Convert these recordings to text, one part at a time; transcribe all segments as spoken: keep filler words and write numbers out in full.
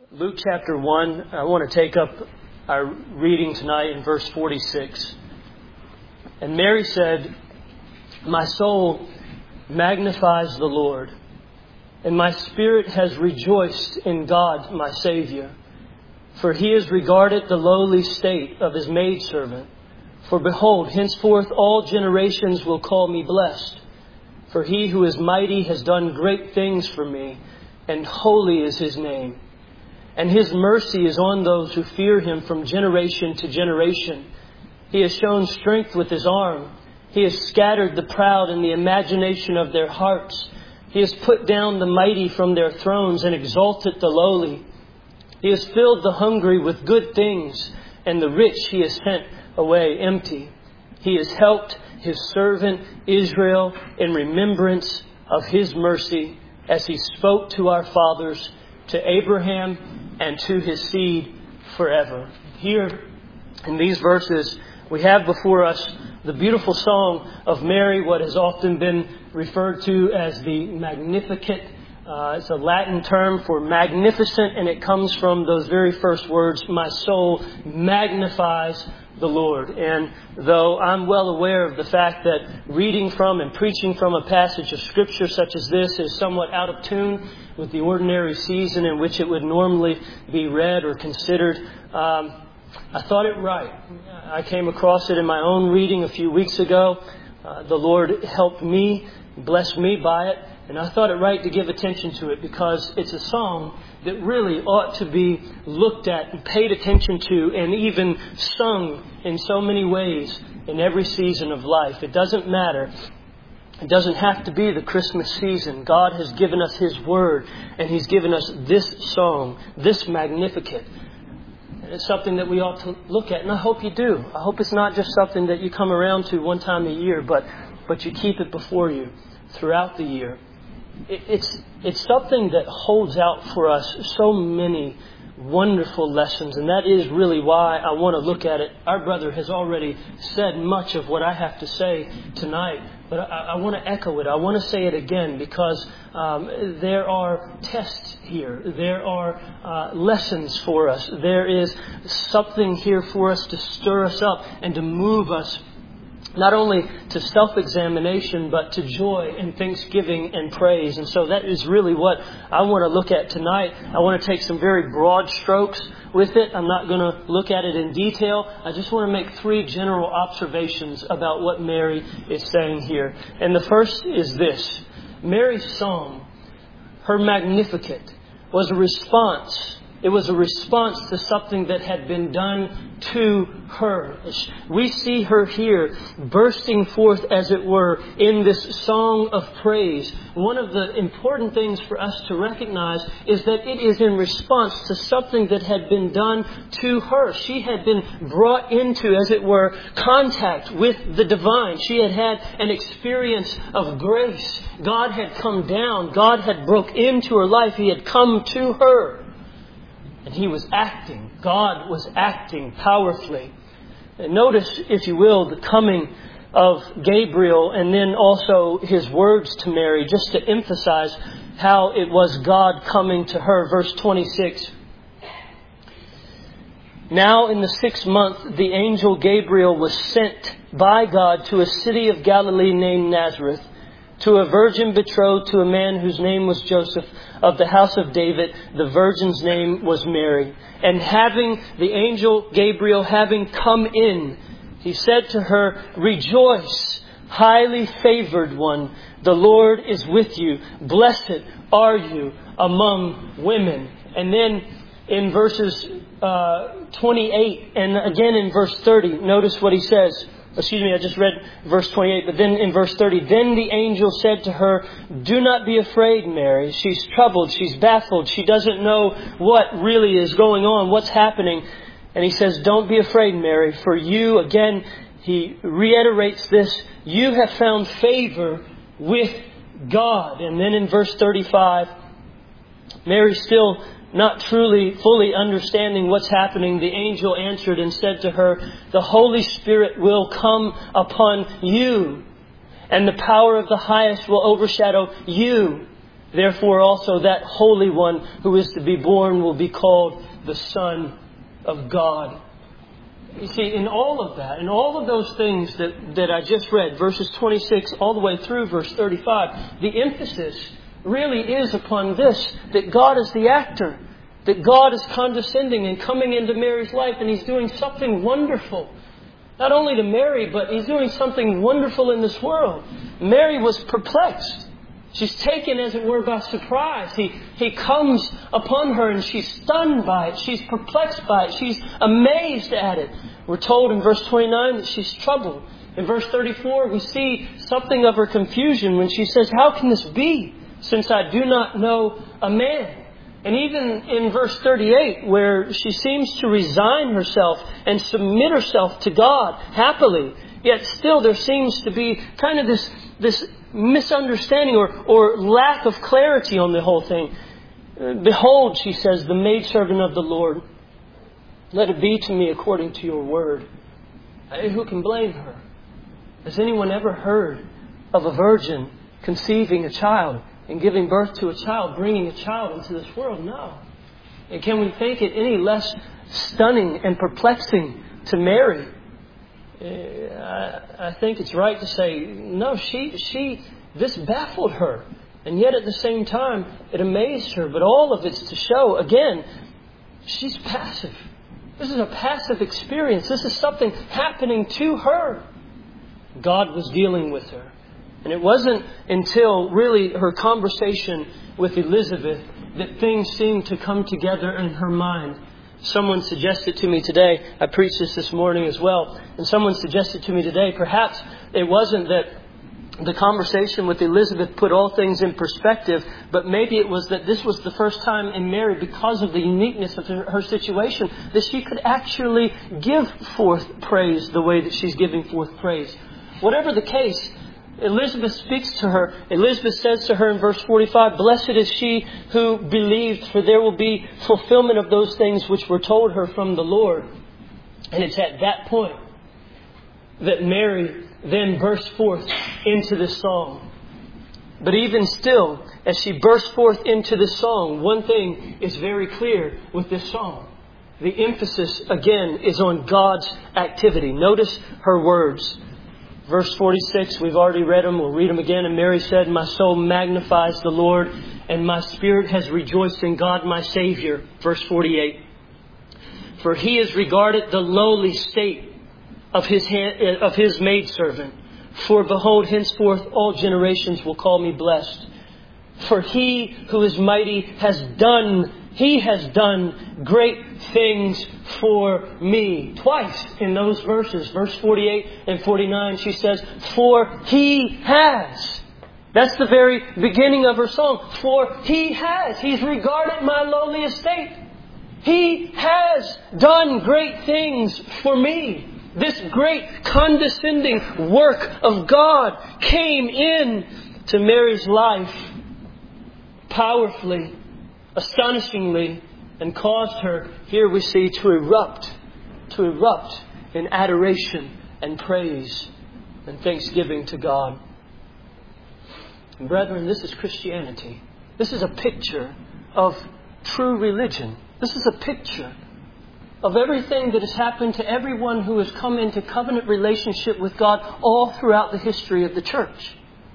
Luke chapter one, I want to take up our reading tonight in verse forty-six. And Mary said, "My soul magnifies the Lord, and my spirit has rejoiced in God my Savior. For He has regarded the lowly state of His maidservant. For behold, henceforth all generations will call me blessed. For He who is mighty has done great things for me, and holy is His name. And His mercy is on those who fear Him from generation to generation. He has shown strength with His arm. He has scattered the proud in the imagination of their hearts. He has put down the mighty from their thrones and exalted the lowly. He has filled the hungry with good things, and the rich He has sent away empty. He has helped His servant Israel in remembrance of His mercy, as He spoke to our fathers, to Abraham, and to his seed forever." Here in these verses, we have before us the beautiful song of Mary, what has often been referred to as the Magnificat. Uh, it's a Latin term for magnificent, and it comes from those very first words, "My soul magnifies the Lord." And though I'm well aware of the fact that reading from and preaching from a passage of Scripture such as this is somewhat out of tune with the ordinary season in which it would normally be read or considered, um, I thought it right. I came across it in my own reading a few weeks ago. Uh, the Lord helped me, blessed me by it, and I thought it right to give attention to it because it's a song that really ought to be looked at and paid attention to and even sung in so many ways in every season of life. It doesn't matter. It doesn't have to be the Christmas season. God has given us His Word, and He's given us this song, this Magnificat. And it's something that we ought to look at, and I hope you do. I hope it's not just something that you come around to one time a year, but, but you keep it before you throughout the year. It, it's, it's something that holds out for us so many wonderful lessons, and that is really why I want to look at it. Our brother has already said much of what I have to say tonight, but I, I want to echo it. I want to say it again because um, there are tests here. There are uh, lessons for us. There is something here for us to stir us up and to move us not only to self-examination, but to joy and thanksgiving and praise. And so that is really what I want to look at tonight. I want to take some very broad strokes with it. I'm not going to look at it in detail. I just want to make three general observations about what Mary is saying here. And the first is this. Mary's song, her Magnificat, was a response. It was a response to something that had been done to her. We see her here bursting forth, as it were, in this song of praise. One of the important things for us to recognize is that it is in response to something that had been done to her. She had been brought into, as it were, contact with the divine. She had had an experience of grace. God had come down. God had broke into her life. He had come to her. And He was acting. God was acting powerfully. And notice, if you will, the coming of Gabriel and then also His words to Mary, just to emphasize how it was God coming to her. Verse twenty-six. "Now in the sixth month, the angel Gabriel was sent by God to a city of Galilee named Nazareth, to a virgin betrothed to a man whose name was Joseph, of the house of David. The virgin's name was Mary. And having the angel Gabriel having come in, he said to her, 'Rejoice, highly favored one. The Lord is with you. Blessed are you among women.'" And then in verses uh, twenty-eight and again in verse thirty, notice what he says. Excuse me, I just read verse twenty-eight, but then in verse thirty, "Then the angel said to her, 'Do not be afraid, Mary.'" She's troubled, she's baffled, she doesn't know what really is going on, what's happening. And he says, "Don't be afraid, Mary, for you," again, he reiterates this, "you have found favor with God." And then in verse thirty-five, Mary still not truly, fully understanding what's happening, the angel answered and said to her, "The Holy Spirit will come upon you, and the power of the highest will overshadow you. Therefore also that Holy One who is to be born will be called the Son of God. You see, in all of that, in all of those things that, that I just read, verses twenty-six all the way through verse thirty-five, the emphasis really is upon this, that God is the actor, that God is condescending and coming into Mary's life, and He's doing something wonderful. Not only to Mary, but He's doing something wonderful in this world. Mary was perplexed. She's taken, as it were, by surprise. He, he comes upon her and she's stunned by it. She's perplexed by it. She's amazed at it. We're told in verse twenty-nine that she's troubled. In verse thirty-four, we see something of her confusion when she says, "How can this be, since I do not know a man?" And even in verse thirty-eight, where she seems to resign herself and submit herself to God happily, yet still there seems to be kind of this, this misunderstanding or, or lack of clarity on the whole thing. "Behold," she says, "the maidservant of the Lord. Let it be to me according to your word." Who can blame her? Has anyone ever heard of a virgin conceiving a child and giving birth to a child, bringing a child into this world? No. And can we think it any less stunning and perplexing to Mary? I think it's right to say, no, she, she, this baffled her. And yet at the same time, it amazed her. But all of it's to show, again, she's passive. This is a passive experience. This is something happening to her. God was dealing with her. And it wasn't until really her conversation with Elizabeth that things seemed to come together in her mind. Someone suggested to me today, I preached this this morning as well, and someone suggested to me today, perhaps it wasn't that the conversation with Elizabeth put all things in perspective, but maybe it was that this was the first time in Mary, because of the uniqueness of her, her situation, that she could actually give forth praise the way that she's giving forth praise. Whatever the case, Elizabeth speaks to her. Elizabeth says to her in verse forty-five, "Blessed is she who believed, for there will be fulfillment of those things which were told her from the Lord." And it's at that point that Mary then bursts forth into this song. But even still, as she bursts forth into this song, one thing is very clear with this song. The emphasis, again, is on God's activity. Notice her words. Verse forty-six, we've already read them. We'll read them again. "And Mary said, My soul magnifies the Lord, and my spirit has rejoiced in God my Savior." Verse forty-eight, "For He has regarded the lowly state of His hand, of His maidservant. For behold, henceforth all generations will call me blessed. For He who is mighty has done, He has done great things for me." Twice in those verses, verse forty-eight and forty-nine, she says, "For He has." That's the very beginning of her song. For He has. He's regarded my lowly estate. He has done great things for me. This great condescending work of God came in to Mary's life powerfully, astonishingly, and caused her, here we see, to erupt, to erupt in adoration and praise and thanksgiving to God. And brethren, this is Christianity. This is a picture of true religion. This is a picture of everything that has happened to everyone who has come into covenant relationship with God all throughout the history of the church.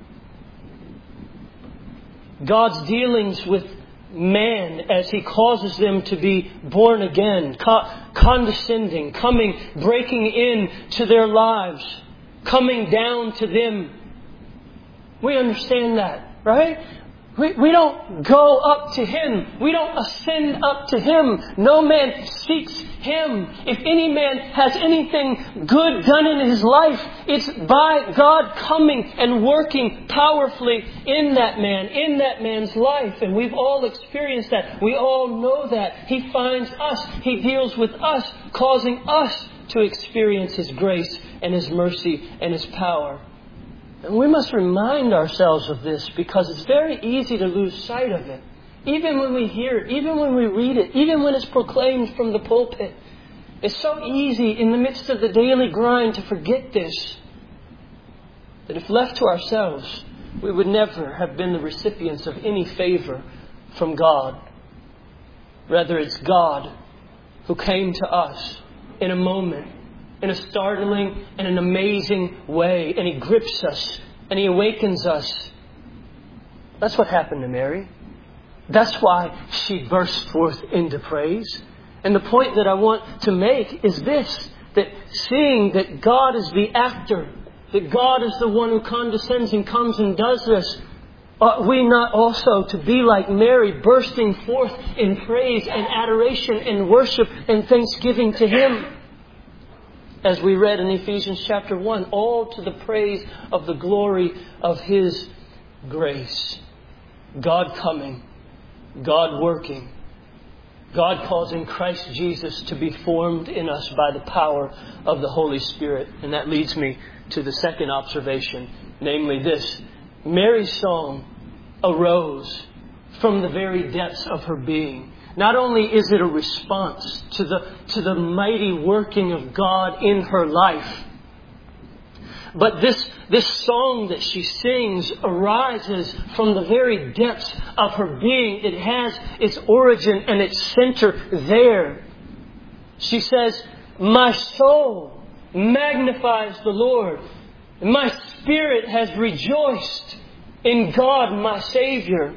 God's dealings with man as He causes them to be born again, co- condescending, coming, breaking in to their lives, coming down to them. We understand that, right? We, we don't go up to Him. We don't ascend up to Him. No man seeks Him. If any man has anything good done in his life, it's by God coming and working powerfully in that man, in that man's life. And we've all experienced that. We all know that. He finds us. He deals with us, causing us to experience His grace and His mercy and His power. And we must remind ourselves of this, because it's very easy to lose sight of it. Even when we hear it, even when we read it, even when it's proclaimed from the pulpit. It's so easy in the midst of the daily grind to forget this. That if left to ourselves, we would never have been the recipients of any favor from God. Rather, it's God who came to us in a moment, in a startling and an amazing way. And He grips us and He awakens us. That's what happened to Mary. That's why she burst forth into praise. And the point that I want to make is this, that seeing that God is the actor, that God is the one who condescends and comes and does this, ought we not also to be like Mary, bursting forth in praise and adoration and worship and thanksgiving to Him? As we read in Ephesians chapter one, all to the praise of the glory of His grace. God coming, God working, God causing Christ Jesus to be formed in us by the power of the Holy Spirit. And that leads me to the second observation, namely this: Mary's song arose from the very depths of her being. Not only is it a response to the, to the mighty working of God in her life, but this, this song that she sings arises from the very depths of her being. It has its origin and its center there. She says, "My soul magnifies the Lord. My spirit has rejoiced in God, my Savior."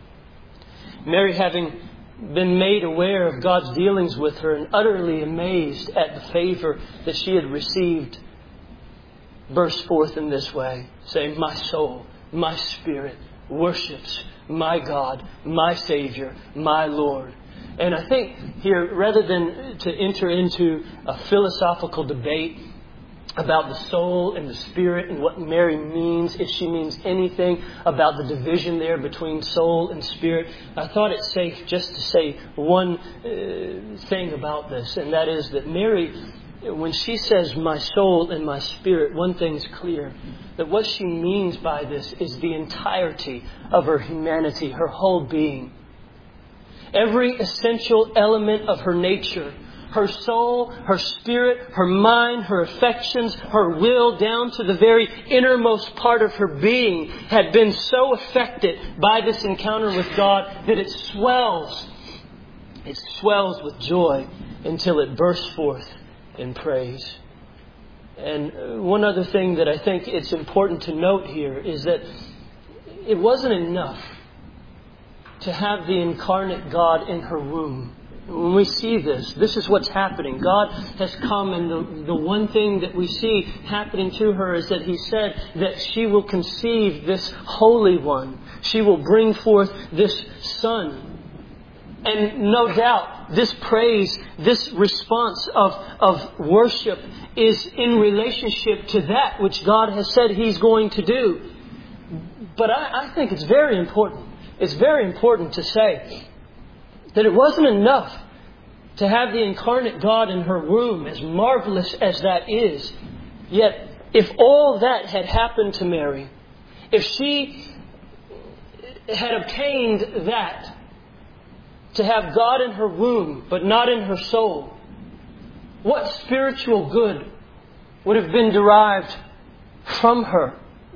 Mary, having been made aware of God's dealings with her and utterly amazed at the favor that she had received, burst forth in this way, saying, "My soul, my spirit worships my God, my Savior, my Lord." And I think here, rather than to enter into a philosophical debate about the soul and the spirit and what Mary means, if she means anything about the division there between soul and spirit, I thought it safe just to say one uh, thing about this, and that is that Mary, when she says "my soul and my spirit," one thing's clear, that what she means by this is the entirety of her humanity, her whole being. Every essential element of her nature, her soul, her spirit, her mind, her affections, her will, down to the very innermost part of her being, had been so affected by this encounter with God that it swells. It swells with joy until it bursts forth in praise. And one other thing that I think it's important to note here is that it wasn't enough to have the incarnate God in her womb. When we see this, this is what's happening. God has come, and the, the one thing that we see happening to her is that He said that she will conceive this Holy One. She will bring forth this Son. And no doubt, this praise, this response of, of worship is in relationship to that which God has said He's going to do. But I, I think it's very important. It's very important to say that it wasn't enough to have the incarnate God in her womb, as marvelous as that is. Yet, if all that had happened to Mary, if she had obtained that, to have God in her womb, but not in her soul, what spiritual good would have been derived from her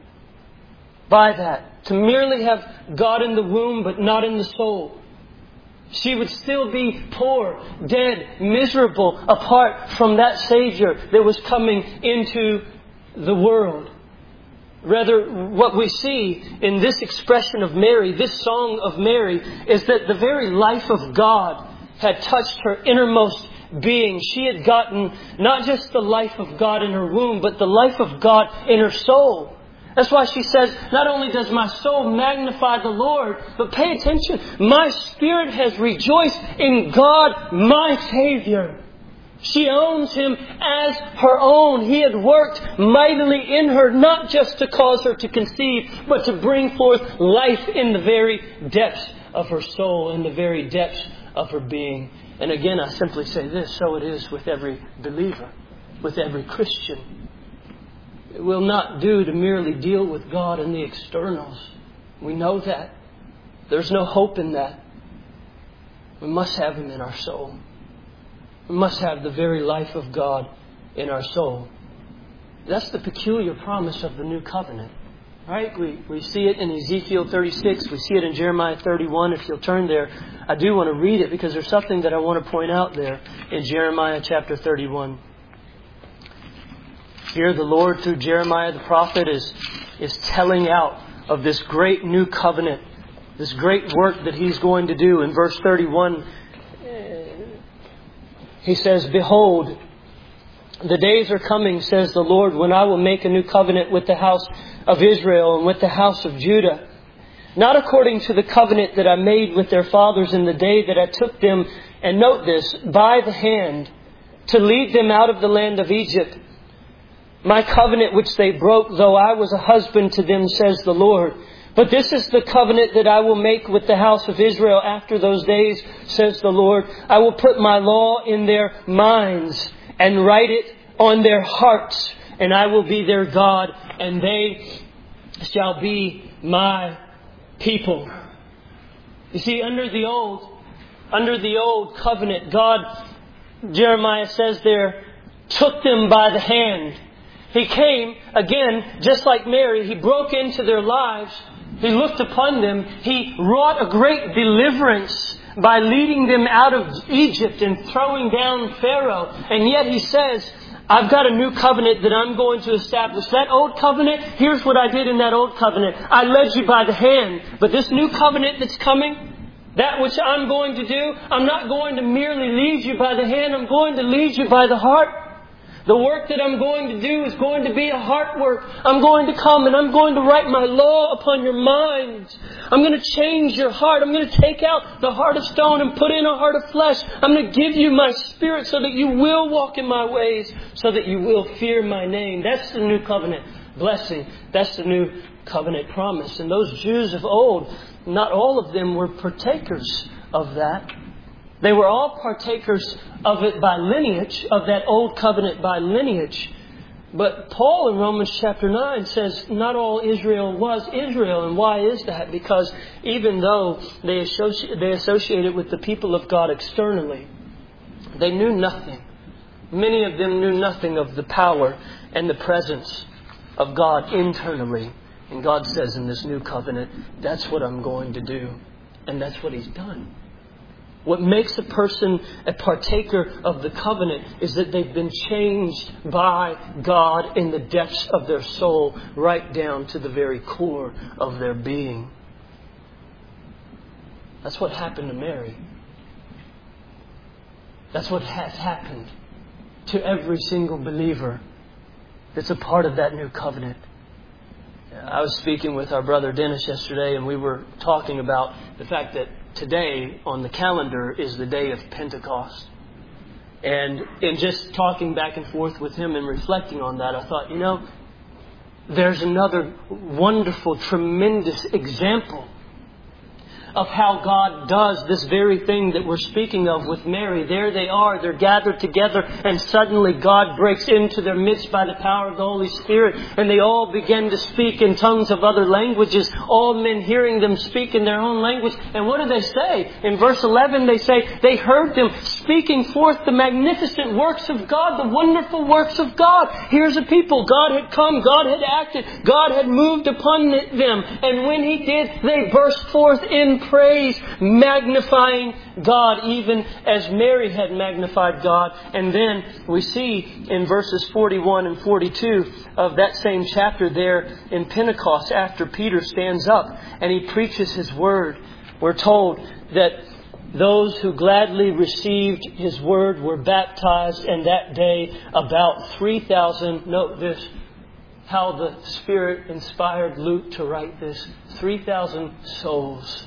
by that? To merely have God in the womb, but not in the soul. She would still be poor, dead, miserable, apart from that Savior that was coming into the world. Rather, what we see in this expression of Mary, this song of Mary, is that the very life of God had touched her innermost being. She had gotten not just the life of God in her womb, but the life of God in her soul. That's why she says, not only does my soul magnify the Lord, but pay attention, my spirit has rejoiced in God, my Savior. She owns Him as her own. He had worked mightily in her, not just to cause her to conceive, but to bring forth life in the very depths of her soul, in the very depths of her being. And again, I simply say this, so it is with every believer, with every Christian. It will not do to merely deal with God in the externals. We know that. There's no hope in that. We must have Him in our soul. We must have the very life of God in our soul. That's the peculiar promise of the new covenant. Right? We, we see it in Ezekiel thirty-six. We see it in Jeremiah thirty-one. If you'll turn there, I do want to read it because there's something that I want to point out there in Jeremiah chapter thirty-one. Here the Lord, through Jeremiah the prophet, is, is telling out of this great new covenant, this great work that He's going to do. In verse thirty-one, He says, "Behold, the days are coming, says the Lord, when I will make a new covenant with the house of Israel and with the house of Judah. Not according to the covenant that I made with their fathers in the day that I took them," and note this, "by the hand to lead them out of the land of Egypt. My covenant which they broke, though I was a husband to them, says the Lord. But this is the covenant that I will make with the house of Israel after those days, says the Lord. I will put my law in their minds and write it on their hearts, and I will be their God, and they shall be my people." You see, under the old, under the old covenant, God, Jeremiah says there, took them by the hand. He came, again, just like Mary, He broke into their lives. He looked upon them. He wrought a great deliverance by leading them out of Egypt and throwing down Pharaoh. And yet He says, I've got a new covenant that I'm going to establish. That old covenant, here's what I did in that old covenant. I led you by the hand. But this new covenant that's coming, that which I'm going to do, I'm not going to merely lead you by the hand. I'm going to lead you by the heart. The work that I'm going to do is going to be a heart work. I'm going to come and I'm going to write my law upon your minds. I'm going to change your heart. I'm going to take out the heart of stone and put in a heart of flesh. I'm going to give you my Spirit so that you will walk in my ways, so that you will fear my name. That's the new covenant blessing. That's the new covenant promise. And those Jews of old, not all of them were partakers of that. They were all partakers of it by lineage, of that old covenant by lineage. But Paul in Romans chapter nine says not all Israel was Israel. And why is that? Because even though they associate, they associated with the people of God externally, they knew nothing. Many of them knew nothing of the power and the presence of God internally. And God says in this new covenant, that's what I'm going to do. And that's what He's done. What makes a person a partaker of the covenant is that they've been changed by God in the depths of their soul, right down to the very core of their being. That's what happened to Mary. That's what has happened to every single believer that's a part of that new covenant. I was speaking with our brother Dennis yesterday, and we were talking about the fact that today on the calendar is the day of Pentecost. And in just talking back and forth with him and reflecting on that, I thought, you know, there's another wonderful, tremendous example of how God does this very thing that we're speaking of with Mary. There they are, they're gathered together, and suddenly God breaks into their midst by the power of the Holy Spirit, and they all begin to speak in tongues of other languages, all men hearing them speak in their own language. And what do they say? In verse eleven they say, they heard them speaking forth the magnificent works of God, the wonderful works of God. Here's a people, God had come, God had acted, God had moved upon them, and when He did, they burst forth in praise, magnifying God, even as Mary had magnified God. And then we see in verses forty-one and forty-two of that same chapter there in Pentecost, after Peter stands up and he preaches his word, we're told that those who gladly received His word were baptized, and that day about three thousand, note this, how the Spirit inspired Luke to write this, three thousand souls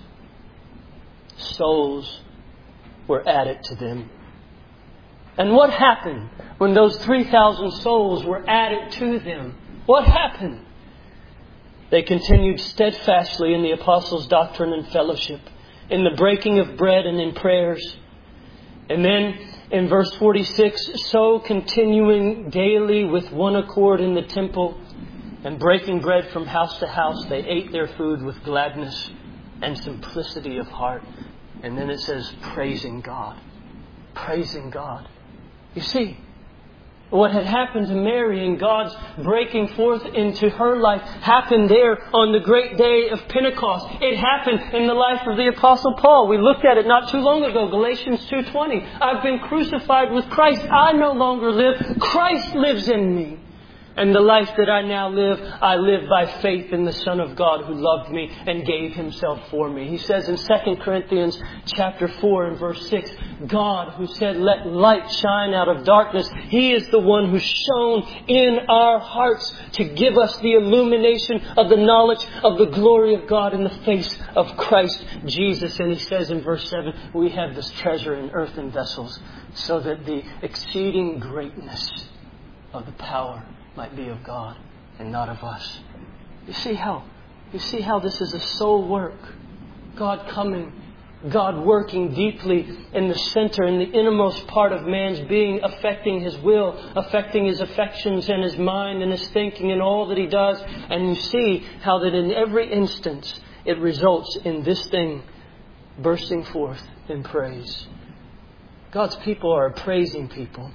Souls were added to them. And what happened when those three thousand souls were added to them? What happened? They continued steadfastly in the apostles' doctrine and fellowship, in the breaking of bread and in prayers. And then in verse forty-six, so continuing daily with one accord in the temple and breaking bread from house to house, they ate their food with gladness and simplicity of heart. And then it says, praising God. Praising God. You see, What had happened to Mary and God's breaking forth into her life happened there on the great day of Pentecost. It happened in the life of the Apostle Paul. We looked at it not too long ago, Galatians two twenty. I've been crucified with Christ. I no longer live. Christ lives in me. And the life that I now live, I live by faith in the Son of God who loved me and gave Himself for me. He says in Second Corinthians chapter four and verse six, God who said, let light shine out of darkness, He is the one who shone in our hearts to give us the illumination of the knowledge of the glory of God in the face of Christ Jesus. And He says in verse seven, we have this treasure in earthen vessels so that the exceeding greatness of the power might be of God and not of us. You see how, you see how this is a soul work. God coming, God working deeply in the center, in the innermost part of man's being, affecting his will, affecting his affections and his mind and his thinking and all that He does. And you see how that in every instance it results in this thing bursting forth in praise. God's people are a praising people.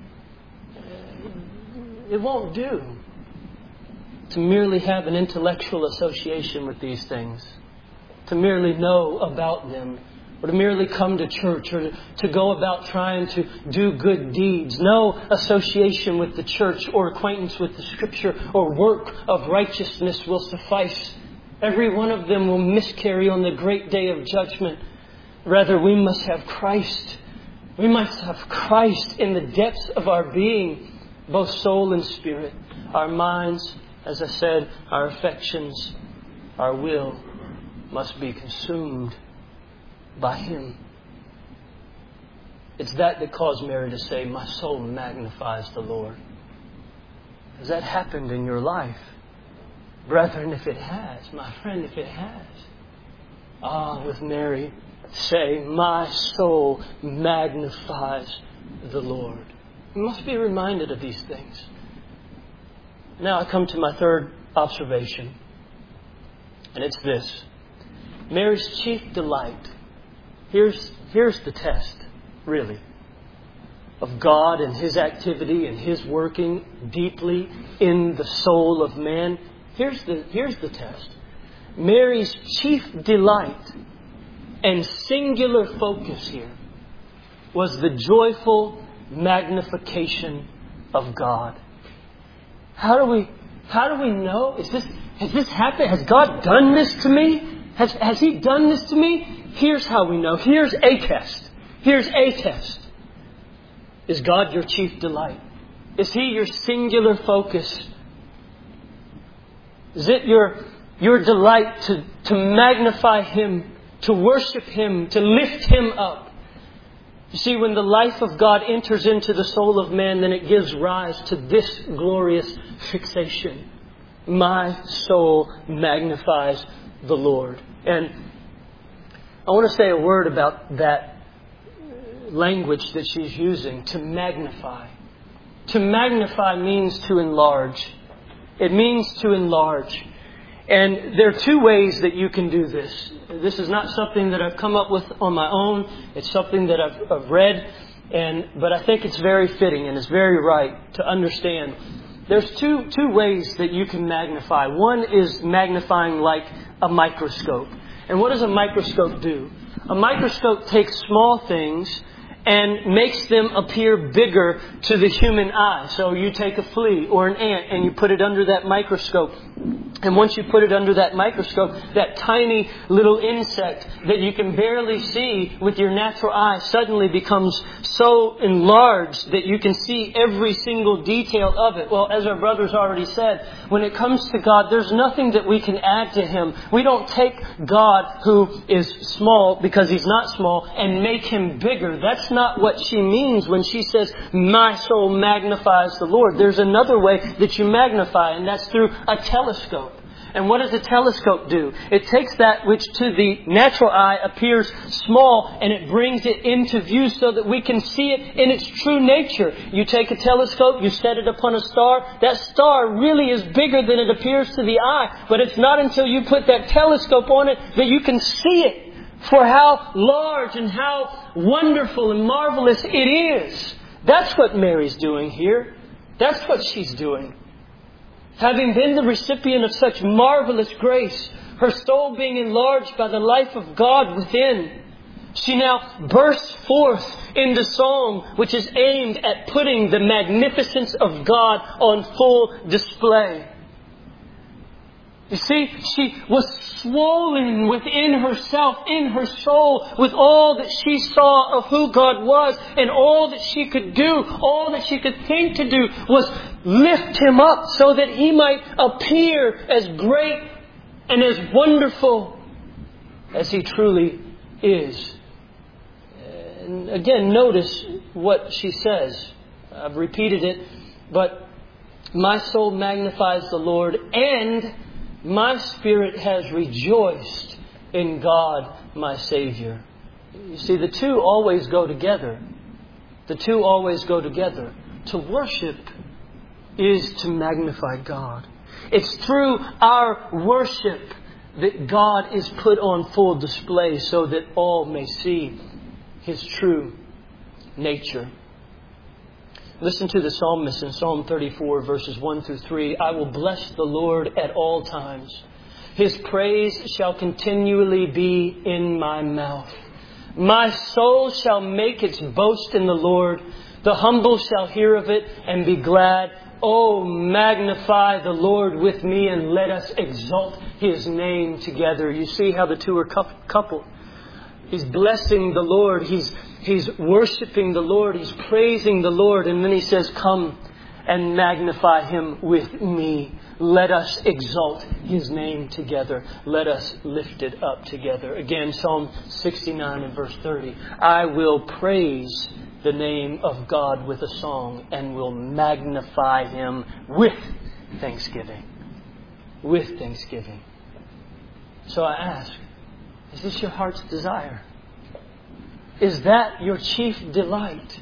It won't do to merely have an intellectual association with these things, to merely know about them, or to merely come to church, or to go about trying to do good deeds. No association with the church or acquaintance with the Scripture or work of righteousness will suffice. Every one of them will miscarry on the great day of judgment. Rather, we must have Christ. We must have Christ in the depths of our being, both soul and spirit. Our minds, as I said, our affections, our will must be consumed by Him. It's that that caused Mary to say, my soul magnifies the Lord. Has that happened in your life? Brethren, if it has, my friend, if it has, ah, with Mary, say, my soul magnifies the Lord. We must be reminded of these things. Now I come to my third observation. And it's this. Mary's chief delight. Here's, here's the test, really, of God and His activity and His working deeply in the soul of man. Here's the, here's the test. Mary's chief delight and singular focus here was the joyful magnification of God. How do we how do we know? Is this has this happened? Has God done this to me? Has has He done this to me? Here's how we know. Here's a test. Here's a test. Is God your chief delight? Is He your singular focus? Is it your your delight to, to magnify Him, to worship Him, to lift Him up? You see, when the life of God enters into the soul of man, then it gives rise to this glorious fixation. My soul magnifies the Lord. And I want to say a word about that language that she's using, to magnify. To magnify means to enlarge. It means to enlarge. And there are two ways that you can do this. This is not something that I've come up with on my own. It's something that I've, I've read. And but I think it's very fitting and it's very right to understand. There's two two ways that you can magnify. One is magnifying like a microscope. And what does a microscope do? A microscope takes small things and makes them appear bigger to the human eye. So you take a flea or an ant and you put it under that microscope. And once you put it under that microscope, that tiny little insect that you can barely see with your natural eye suddenly becomes so enlarged that you can see every single detail of it. Well, as our brothers already said, when it comes to God, there's nothing that we can add to Him. We don't take God, who is small because He's not small, and make Him bigger. That's not what she means when she says, my soul magnifies the Lord. There's another way that you magnify, and that's through a telescope. And what does a telescope do? It takes that which to the natural eye appears small and it brings it into view so that we can see it in its true nature. You take a telescope, you set it upon a star. That star really is bigger than it appears to the eye. But it's not until you put that telescope on it that you can see it for how large and how wonderful and marvelous it is. That's what Mary's doing here. That's what she's doing. Having been the recipient of such marvelous grace, her soul being enlarged by the life of God within, she now bursts forth into song which is aimed at putting the magnificence of God on full display. You see, she was swollen within herself, in her soul, with all that she saw of who God was, and all that she could do, all that she could think to do was lift Him up so that He might appear as great and as wonderful as He truly is. And again, notice what she says. I've repeated it, but my soul magnifies the Lord, and my spirit has rejoiced in God, my Savior. You see, the two always go together. The two always go together. To worship is to magnify God. It's through our worship that God is put on full display so that all may see His true nature. Listen to the psalmist in Psalm thirty-four, verses one through three. I will bless the Lord at all times. His praise shall continually be in my mouth. My soul shall make its boast in the Lord. The humble shall hear of it and be glad. Oh, magnify the Lord with me and let us exalt His name together. You see how the two are coupled. He's blessing the Lord. He's He's worshiping the Lord. He's praising the Lord. And then He says, come and magnify Him with me. Let us exalt His name together. Let us lift it up together. Again, Psalm sixty-nine and verse thirty. I will praise the name of God with a song and will magnify Him with thanksgiving. With thanksgiving. So I ask, is this your heart's desire? Is that your chief delight?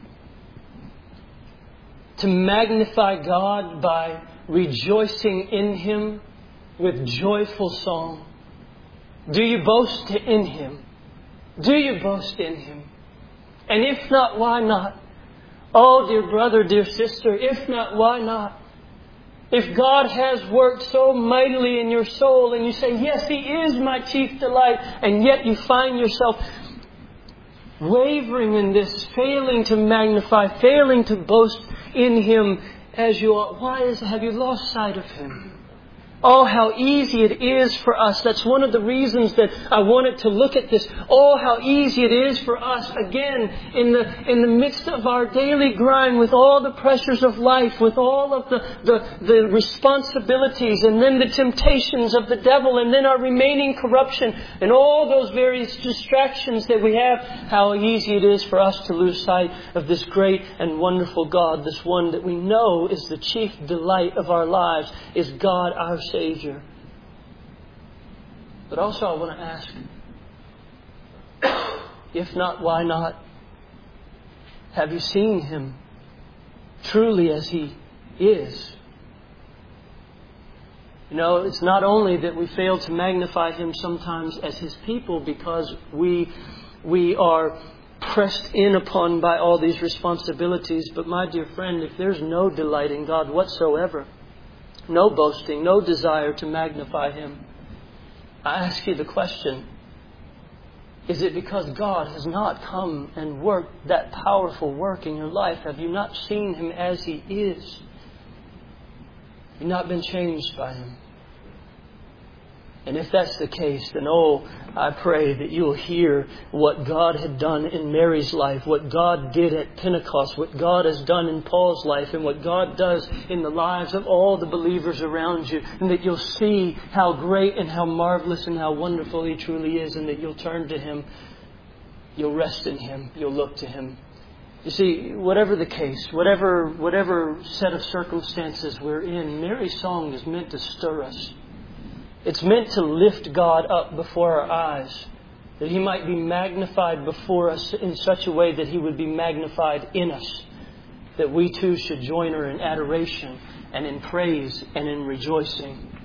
To magnify God by rejoicing in Him with joyful song? Do you boast in Him? Do you boast in Him? And if not, why not? Oh, dear brother, dear sister, if not, why not? If God has worked so mightily in your soul and you say, yes, He is my chief delight, and yet you find yourself wavering in this, failing to magnify, failing to boast in Him as you are, why is, have you lost sight of Him? Oh, how easy it is for us. That's one of the reasons that I wanted to look at this. Oh, how easy it is for us, again, in the in the midst of our daily grind, with all the pressures of life, with all of the, the, the responsibilities, and then the temptations of the devil, and then our remaining corruption, and all those various distractions that we have, how easy it is for us to lose sight of this great and wonderful God, this one that we know is the chief delight of our lives, is God our Savior. But also I want to ask, if not, why not? Have you seen Him truly as He is? You know, it's not only that we fail to magnify Him sometimes as His people because we we are pressed in upon by all these responsibilities, but my dear friend, if there's no delight in God whatsoever, no boasting, no desire to magnify Him, I ask you the question, is it because God has not come and worked that powerful work in your life? Have you not seen Him as He is? Have you not been changed by Him? And if that's the case, then oh, I pray that you'll hear what God had done in Mary's life, what God did at Pentecost, what God has done in Paul's life, and what God does in the lives of all the believers around you. And that you'll see how great and how marvelous and how wonderful He truly is, and that you'll turn to Him. You'll rest in Him. You'll look to Him. You see, whatever the case, whatever, whatever set of circumstances we're in, Mary's song is meant to stir us. It's meant to lift God up before our eyes, that He might be magnified before us in such a way that He would be magnified in us, that we too should join her in adoration and in praise and in rejoicing.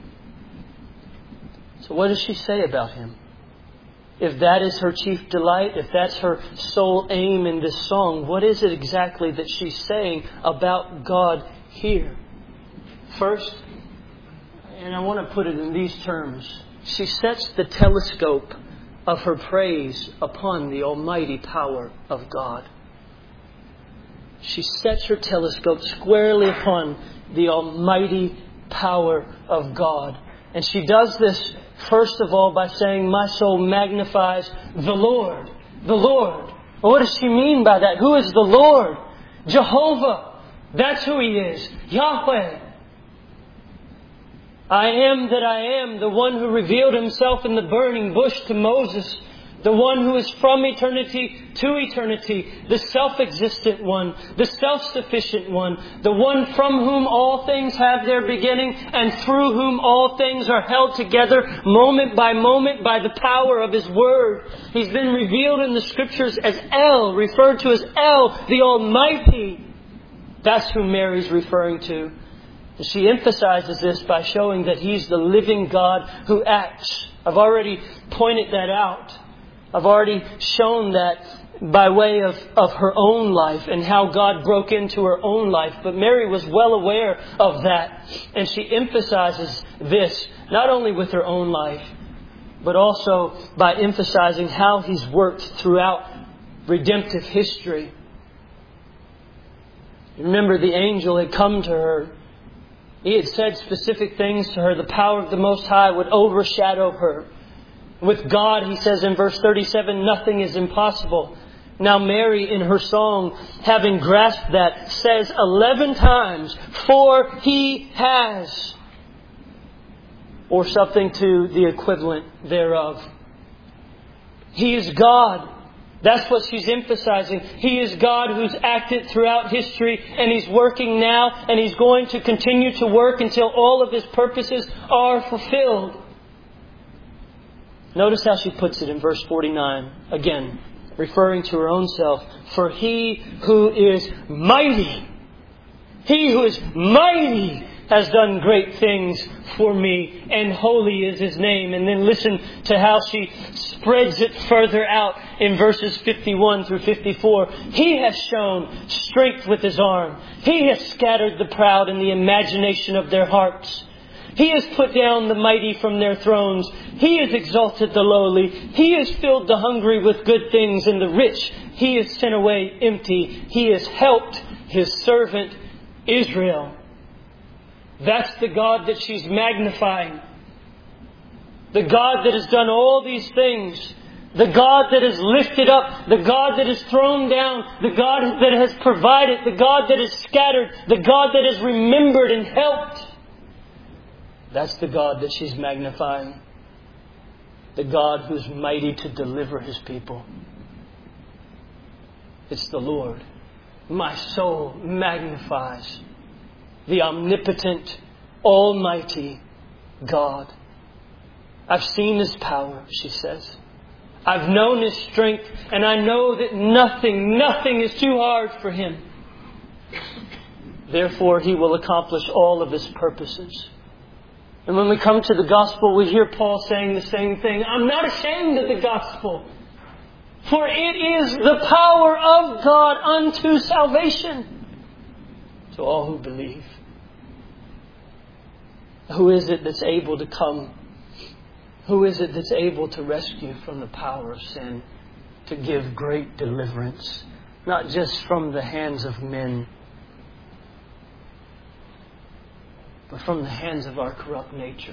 So what does she say about Him? If that is her chief delight, if that's her sole aim in this song, what is it exactly that she's saying about God here. First, and I want to put it in these terms, she sets the telescope of her praise upon the almighty power of God. She sets her telescope squarely upon the almighty power of God. And she does this, first of all, by saying, my soul magnifies the Lord. The Lord. Well, what does she mean by that? Who is the Lord? Jehovah. That's who He is. Yahweh. I am that I am, the one who revealed Himself in the burning bush to Moses. The one who is from eternity to eternity. The self-existent one. The self-sufficient one. The one from whom all things have their beginning and through whom all things are held together moment by moment by the power of His Word. He's been revealed in the Scriptures as El, referred to as El, the Almighty. That's who Mary's referring to. And she emphasizes this by showing that He's the living God who acts. I've already pointed that out. I've already shown that by way of, of her own life and how God broke into her own life. But Mary was well aware of that. And she emphasizes this not only with her own life, but also by emphasizing how He's worked throughout redemptive history. Remember, the angel had come to her. He had said specific things to her. The power of the Most High would overshadow her. With God, He says in verse thirty-seven, nothing is impossible. Now Mary, in her song, having grasped that, says eleven times, for He has. Or something to the equivalent thereof. He is God. That's what she's emphasizing. He is God who's acted throughout history, and He's working now, and He's going to continue to work until all of His purposes are fulfilled. Notice how she puts it in verse forty-nine. Again, referring to her own self. For He who is mighty, He who is mighty has done great things for me, and holy is His name. And then listen to how she spreads it further out in verses fifty-one through fifty-four. He has shown strength with His arm. He has scattered the proud in the imagination of their hearts. He has put down the mighty from their thrones. He has exalted the lowly. He has filled the hungry with good things, and the rich He has sent away empty. He has helped His servant Israel. That's the God that she's magnifying. The God that has done all these things. The God that has lifted up. The God that has thrown down. The God that has provided. The God that has scattered. The God that has remembered and helped. That's the God that she's magnifying. The God who's mighty to deliver His people. It's the Lord. My soul magnifies the omnipotent, almighty God. I've seen His power, she says. I've known His strength, and I know that nothing, nothing is too hard for Him. Therefore, He will accomplish all of His purposes. And when we come to the gospel, we hear Paul saying the same thing. I'm not ashamed of the gospel, for it is the power of God unto salvation to all who believe. Who is it that's able to come? Who is it that's able to rescue from the power of sin? To give great deliverance, not just from the hands of men, but from the hands of our corrupt nature.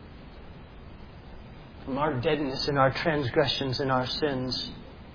From our deadness and our transgressions and our sins.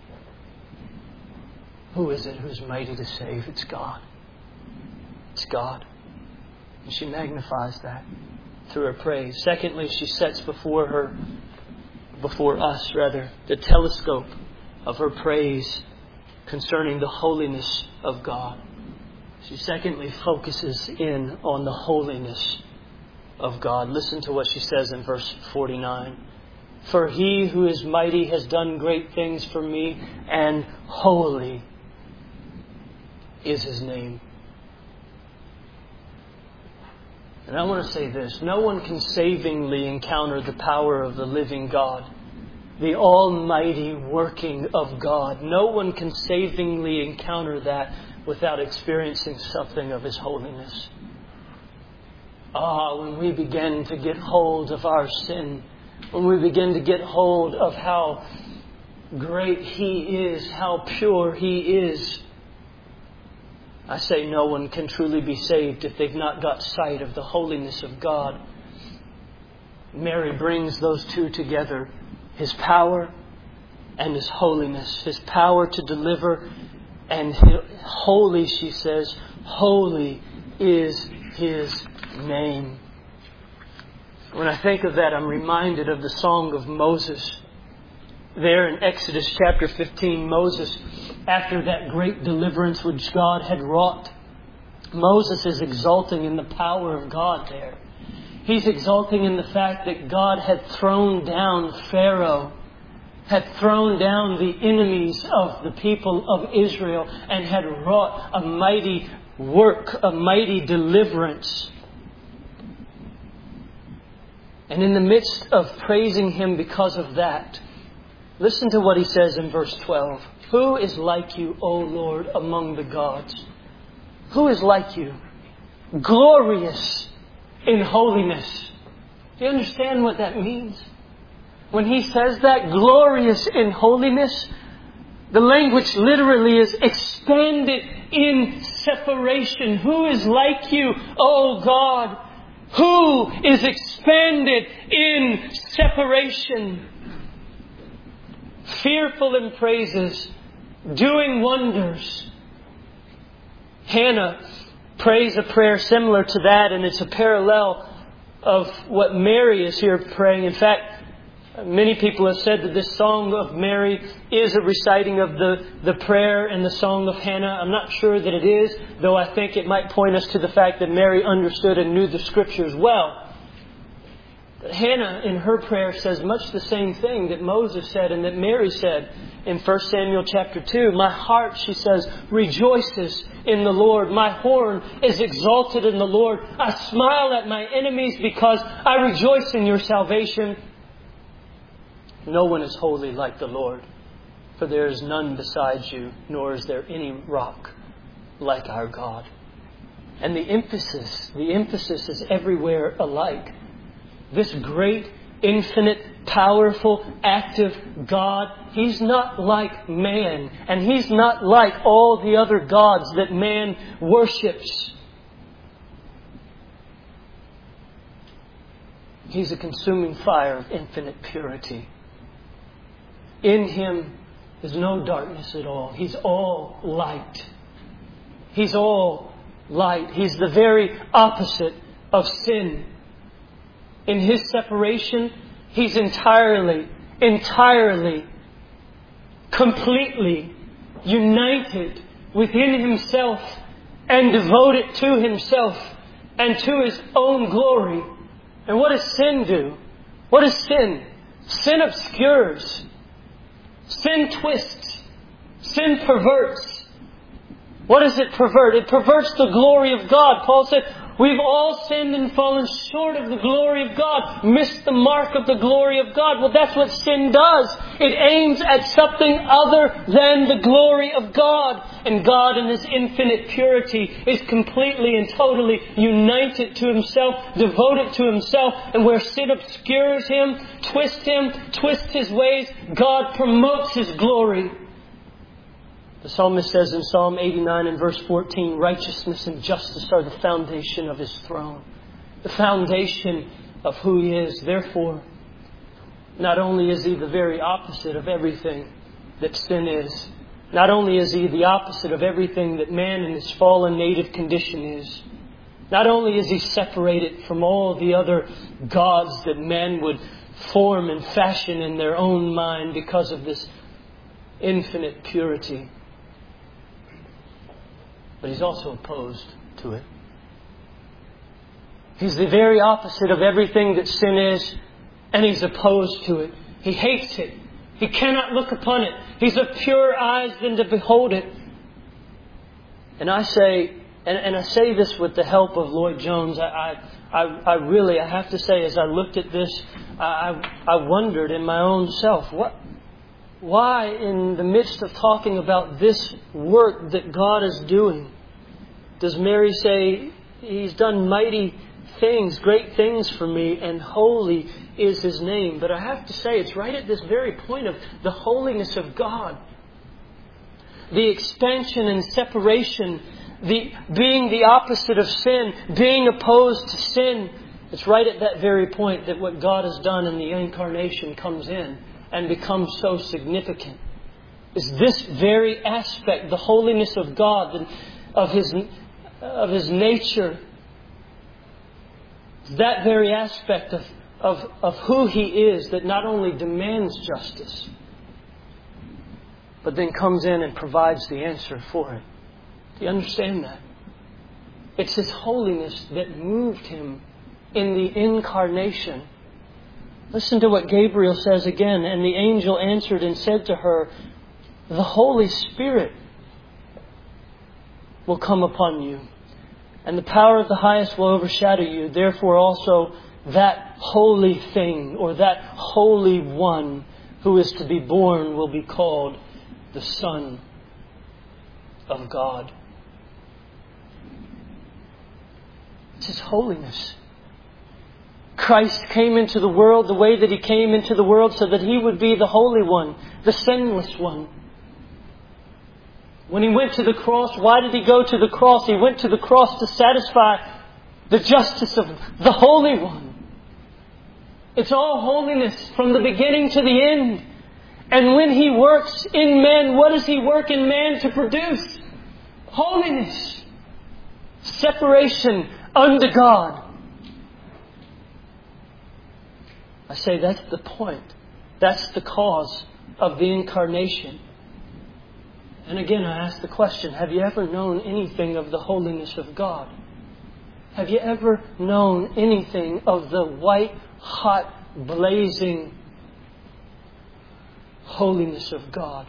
Who is it who's mighty to save? It's God. It's God. And she magnifies that through her praise. Secondly, she sets before her, before us rather, the telescope of her praise concerning the holiness of God. She secondly focuses in on the holiness of God. Listen to what she says in verse forty-nine. For He who is mighty has done great things for me, and holy is His name. And I want to say this. No one can savingly encounter the power of the living God. The almighty working of God. No one can savingly encounter that without experiencing something of His holiness. Ah, when we begin to get hold of our sin, when we begin to get hold of how great He is, how pure He is, I say no one can truly be saved if they've not got sight of the holiness of God. Mary brings those two together. His power and His holiness. His power to deliver, and holy, she says, holy is His name. When I think of that, I'm reminded of the song of Moses. There in Exodus chapter fifteen, Moses, after that great deliverance which God had wrought, Moses is exulting in the power of God there. He's exulting in the fact that God had thrown down Pharaoh, had thrown down the enemies of the people of Israel, and had wrought a mighty work, a mighty deliverance. And in the midst of praising Him because of that, listen to what he says in verse twelve. Who is like you, O Lord, among the gods? Who is like you? Glorious in holiness. Do you understand what that means? When he says that, glorious in holiness, the language literally is expanded in separation. Who is like you, O God? Who is expanded in separation? Fearful in praises, doing wonders. Hannah prays a prayer similar to that, and it's a parallel of what Mary is here praying. In fact, many people have said that this song of Mary is a reciting of the, the prayer and the song of Hannah. I'm not sure that it is, though I think it might point us to the fact that Mary understood and knew the Scriptures well. But Hannah, in her prayer, says much the same thing that Moses said and that Mary said in First Samuel chapter two. My heart, she says, rejoices in the Lord. My horn is exalted in the Lord. I smile at my enemies because I rejoice in your salvation. No one is holy like the Lord, for there is none besides you, nor is there any rock like our God. And the emphasis, the emphasis is everywhere alike. This great, infinite, powerful, active God, He's not like man, and He's not like all the other gods that man worships. He's a consuming fire of infinite purity. In Him is no darkness at all. He's all light. He's all light. He's the very opposite of sin. In His separation, He's entirely, entirely, completely united within Himself and devoted to Himself and to His own glory. And what does sin do? What is sin? Sin obscures. Sin twists. Sin perverts. What does it pervert? It perverts the glory of God. Paul said, we've all sinned and fallen short of the glory of God. Missed the mark of the glory of God. Well, that's what sin does. It aims at something other than the glory of God. And God in His infinite purity is completely and totally united to Himself, devoted to Himself. And where sin obscures Him, twists Him, twists His ways, God promotes His glory. The psalmist says in Psalm eighty-nine and verse fourteen, righteousness and justice are the foundation of His throne. The foundation of who He is. Therefore, not only is He the very opposite of everything that sin is, not only is He the opposite of everything that man in his fallen native condition is, not only is He separated from all the other gods that men would form and fashion in their own mind because of this infinite purity, but He's also opposed to it. He's the very opposite of everything that sin is, and He's opposed to it. He hates it. He cannot look upon it. He's of purer eyes than to behold it. And I say, and, and I say this with the help of Lloyd Jones, I, I, I really, I have to say, as I looked at this, I, I wondered in my own self, what, why in the midst of talking about this work that God is doing, does Mary say He's done mighty things, great things for me, and holy is His name. But I have to say, it's right at this very point of the holiness of God. The expansion and separation, the being the opposite of sin, being opposed to sin. It's right at that very point that what God has done in the incarnation comes in and becomes so significant. Is this very aspect, the holiness of God, of His, of His nature, that very aspect of, of, of who He is that not only demands justice, but then comes in and provides the answer for it. Do you understand that? It's His holiness that moved Him in the incarnation. Listen to what Gabriel says again. And the angel answered and said to her, the Holy Spirit will come upon you, and the power of the highest will overshadow you. Therefore also that holy thing, or that holy one who is to be born, will be called the Son of God. It's His holiness. Christ came into the world the way that He came into the world so that He would be the Holy One, the sinless one. When He went to the cross, why did He go to the cross? He went to the cross to satisfy the justice of the Holy One. It's all holiness from the beginning to the end. And when He works in men, what does He work in man to produce? Holiness. Separation unto God. I say that's the point. That's the cause of the incarnation. And again, I ask the question, have you ever known anything of the holiness of God? Have you ever known anything of the white, hot, blazing holiness of God?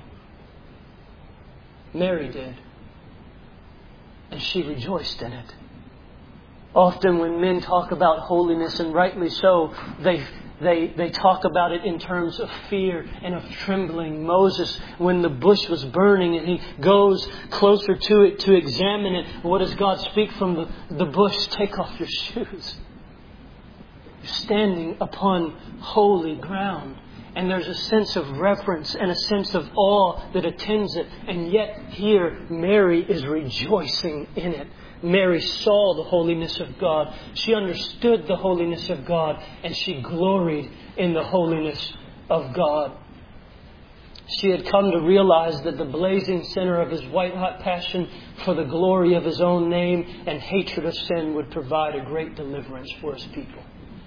Mary did. And she rejoiced in it. Often when men talk about holiness, and rightly so, they They, they talk about it in terms of fear and of trembling. Moses, when the bush was burning and he goes closer to it to examine it, what does God speak from the, the bush? Take off your shoes. You're standing upon holy ground. And there's a sense of reverence and a sense of awe that attends it. And yet here Mary is rejoicing in it. Mary saw the holiness of God. She understood the holiness of God, and she gloried in the holiness of God. She had come to realize that the blazing center of His white-hot passion for the glory of His own name and hatred of sin would provide a great deliverance for His people.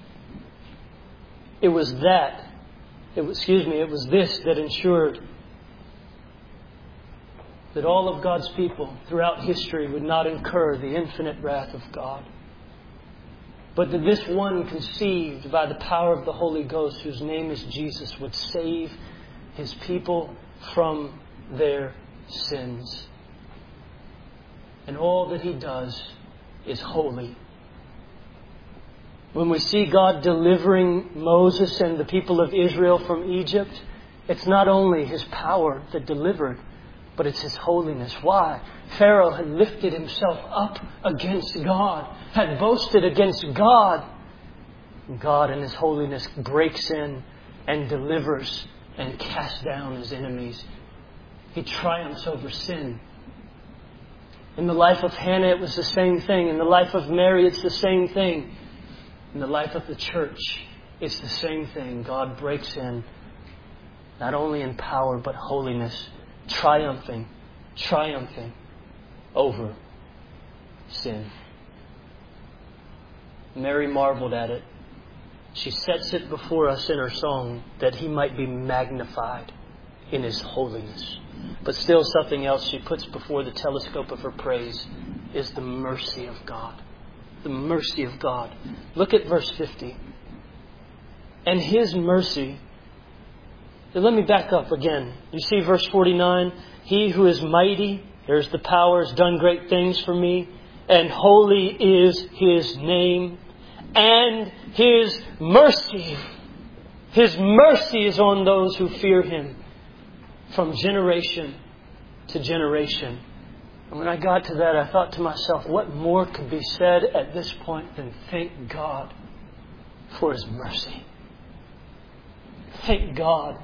It was that, it was, excuse me, it was this that ensured that all of God's people throughout history would not incur the infinite wrath of God. But that this one conceived by the power of the Holy Ghost, whose name is Jesus, would save His people from their sins. And all that He does is holy. When we see God delivering Moses and the people of Israel from Egypt, it's not only His power that delivered, but it's His holiness. Why? Pharaoh had lifted himself up against God, had boasted against God. God in His holiness breaks in and delivers and casts down His enemies. He triumphs over sin. In the life of Hannah, it was the same thing. In the life of Mary, it's the same thing. In the life of the church, it's the same thing. God breaks in, not only in power, but holiness. Triumphing, triumphing over sin. Mary marveled at it. She sets it before us in her song that He might be magnified in His holiness. But still something else she puts before the telescope of her praise is the mercy of God. The mercy of God. Look at verse fifty. And His mercy... Let me back up again. You see verse forty-nine. He who is mighty, there's the power, has done great things for me. And holy is His name. And His mercy. His mercy is on those who fear Him from generation to generation. And when I got to that, I thought to myself, what more could be said at this point than thank God for His mercy? Thank God.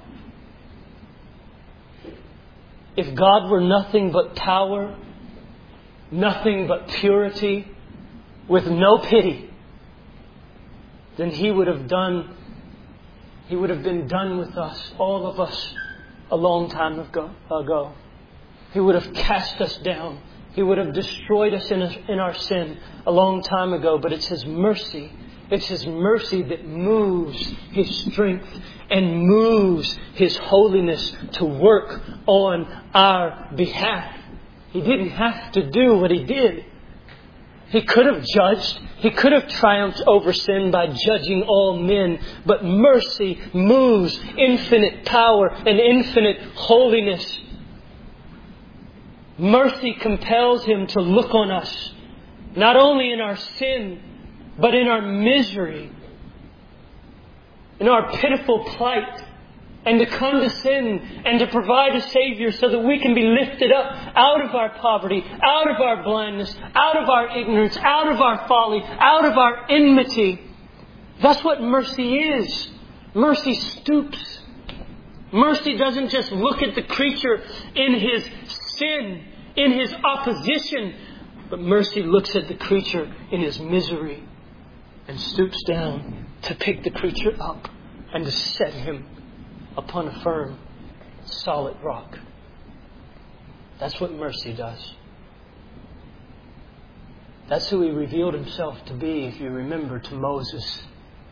If God were nothing but power, nothing but purity, with no pity, then He would have done, He would have been done with us, all of us, a long time ago. ago. He would have cast us down. He would have destroyed us in, in our sin a long time ago. But it's His mercy. It's His mercy that moves His strength and moves His holiness to work on our behalf. He didn't have to do what He did. He could have judged. He could have triumphed over sin by judging all men. But mercy moves infinite power and infinite holiness. Mercy compels Him to look on us, not only in our sin, but in our misery, in our pitiful plight, and to condescend and to provide a Savior so that we can be lifted up out of our poverty, out of our blindness, out of our ignorance, out of our folly, out of our enmity. That's what mercy is. Mercy stoops. Mercy doesn't just look at the creature in his sin, in his opposition, but mercy looks at the creature in his misery and stoops down to pick the creature up and to set him upon a firm, solid rock. That's what mercy does. That's who He revealed Himself to be, if you remember, to Moses.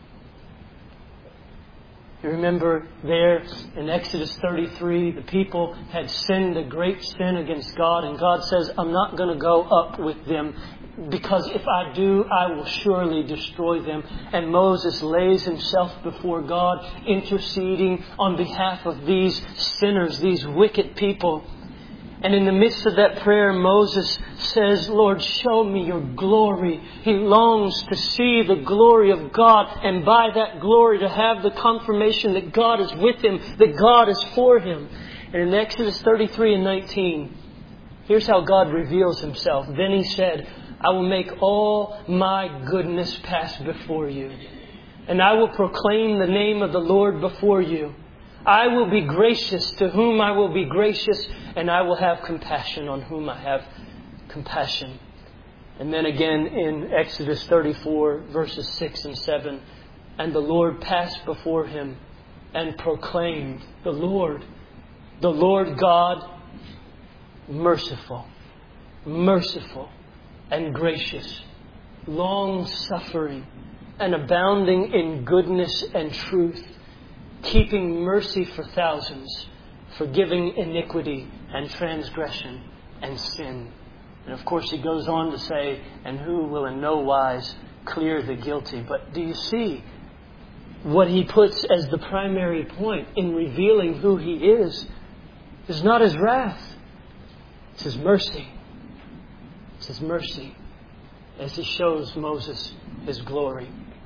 You remember there in Exodus thirty-three, the people had sinned a great sin against God, and God says, I'm not going to go up with them, because if I do, I will surely destroy them. And Moses lays himself before God, interceding on behalf of these sinners, these wicked people. And in the midst of that prayer, Moses says, Lord, show me your glory. He longs to see the glory of God, and by that glory to have the confirmation that God is with him, that God is for him. And in Exodus thirty-three and nineteen, here's how God reveals Himself. Then He said, I will make all my goodness pass before you, and I will proclaim the name of the Lord before you. I will be gracious to whom I will be gracious, and I will have compassion on whom I have compassion. And then again in Exodus thirty-four, verses six and seven, and the Lord passed before him and proclaimed, the Lord, the Lord God, merciful, merciful and gracious, long-suffering and abounding in goodness and truth, keeping mercy for thousands, forgiving iniquity and transgression and sin. And of course He goes on to say, and who will in no wise clear the guilty. But do you see what He puts as the primary point in revealing who He is? Is not His wrath. It's His mercy. It's His mercy as He shows Moses His glory.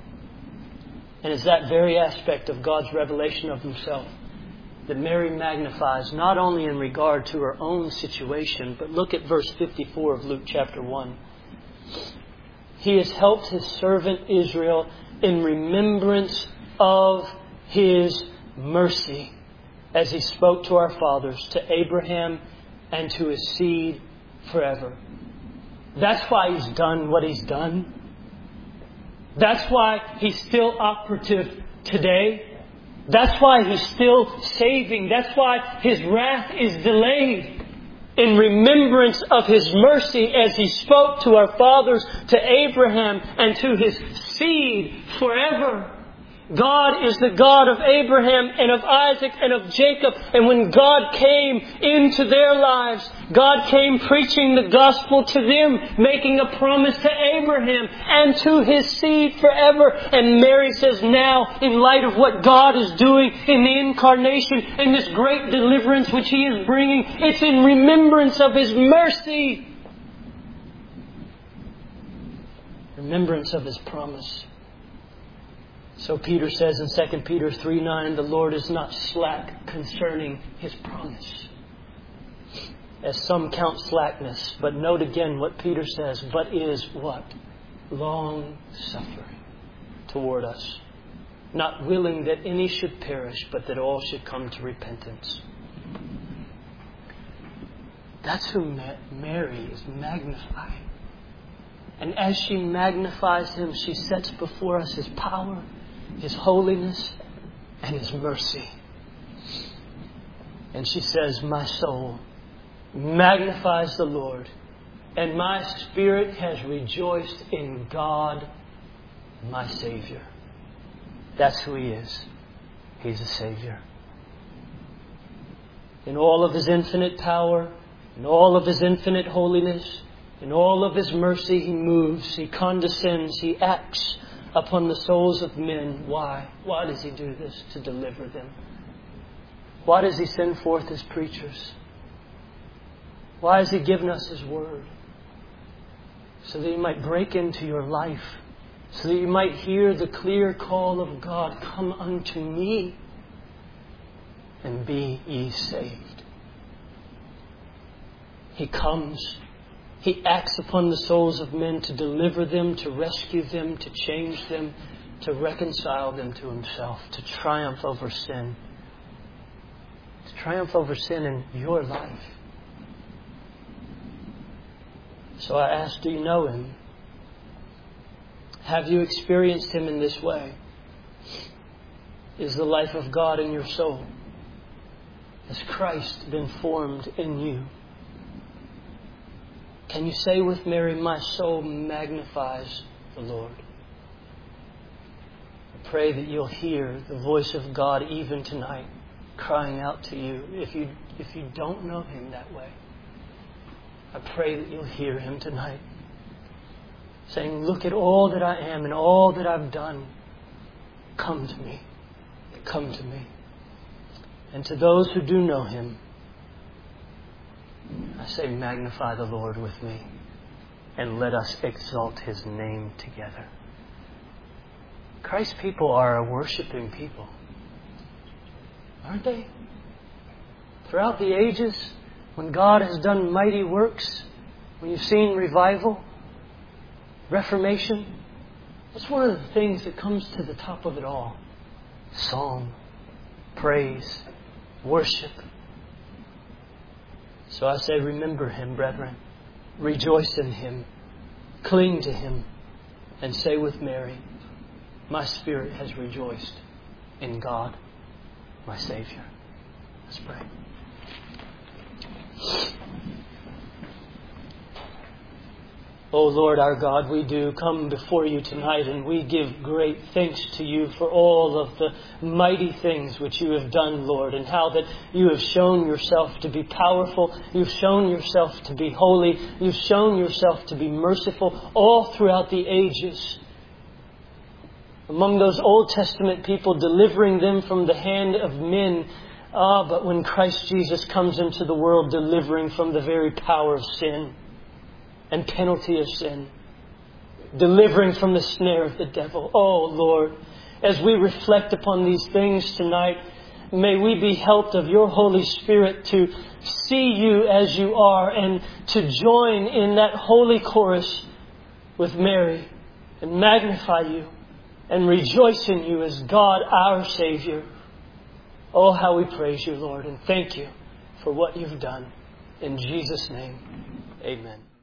And it's that very aspect of God's revelation of Himself that Mary magnifies, not only in regard to her own situation, but look at verse fifty-four of Luke chapter one. He has helped His servant Israel in remembrance of His mercy, as He spoke to our fathers, to Abraham and to his seed forever. That's why He's done what He's done. That's why He's still operative today. That's why He's still saving. That's why His wrath is delayed, in remembrance of His mercy, as He spoke to our fathers, to Abraham and to his seed forever. God is the God of Abraham and of Isaac and of Jacob. And when God came into their lives, God came preaching the gospel to them, making a promise to Abraham and to his seed forever. And Mary says now, in light of what God is doing in the incarnation and this great deliverance which He is bringing, it's in remembrance of His mercy. Remembrance of His promise. So Peter says in Second Peter three nine, the Lord is not slack concerning His promise. as some count slackness. But note again what Peter says, but is what? Long suffering toward us, not willing that any should perish, but that all should come to repentance. That's who Mary is magnifying. And as she magnifies Him, she sets before us His power, His holiness, and His mercy. And she says, my soul magnifies the Lord, and my spirit has rejoiced in God, my Savior. That's who He is. He's a Savior. In all of His infinite power, in all of His infinite holiness, in all of His mercy, He moves, He condescends, He acts upon the souls of men. Why? Why does He do this? To deliver them. Why does He send forth His preachers? Why has He given us His Word? So that He might break into your life. So that you might hear the clear call of God, come unto me and be ye saved. He comes. He acts upon the souls of men to deliver them, to rescue them, to change them, to reconcile them to Himself, to triumph over sin. To triumph over sin in your life. So I ask, do you know Him? Have you experienced Him in this way? Is the life of God in your soul? Has Christ been formed in you? Can you say with Mary, my soul magnifies the Lord? I pray that you'll hear the voice of God even tonight crying out to you. If you, if you don't know Him that way, I pray that you'll hear Him tonight saying, look at all that I am and all that I've done. Come to me. Come to me. And to those who do know Him, I say, magnify the Lord with me, and let us exalt His name together. Christ's people are a worshiping people, aren't they? Throughout the ages, when God has done mighty works, when you've seen revival, reformation, that's one of the things that comes to the top of it all. Song, praise, worship. So I say, remember Him, brethren. Rejoice in Him. Cling to Him. And say with Mary, my spirit has rejoiced in God, my Savior. Let's pray. O Lord our God, we do come before You tonight, and we give great thanks to You for all of the mighty things which You have done, Lord, and how that You have shown Yourself to be powerful. You've shown Yourself to be holy. You've shown Yourself to be merciful all throughout the ages. Among those Old Testament people, delivering them from the hand of men. Ah, but when Christ Jesus comes into the world, delivering from the very power of sin and penalty of sin, delivering from the snare of the devil. Oh Lord, as we reflect upon these things tonight, may we be helped of Your Holy Spirit to see You as You are, and to join in that holy chorus with Mary and magnify You and rejoice in You as God our Savior. Oh, how we praise You, Lord, and thank You for what You've done. In Jesus' name, amen.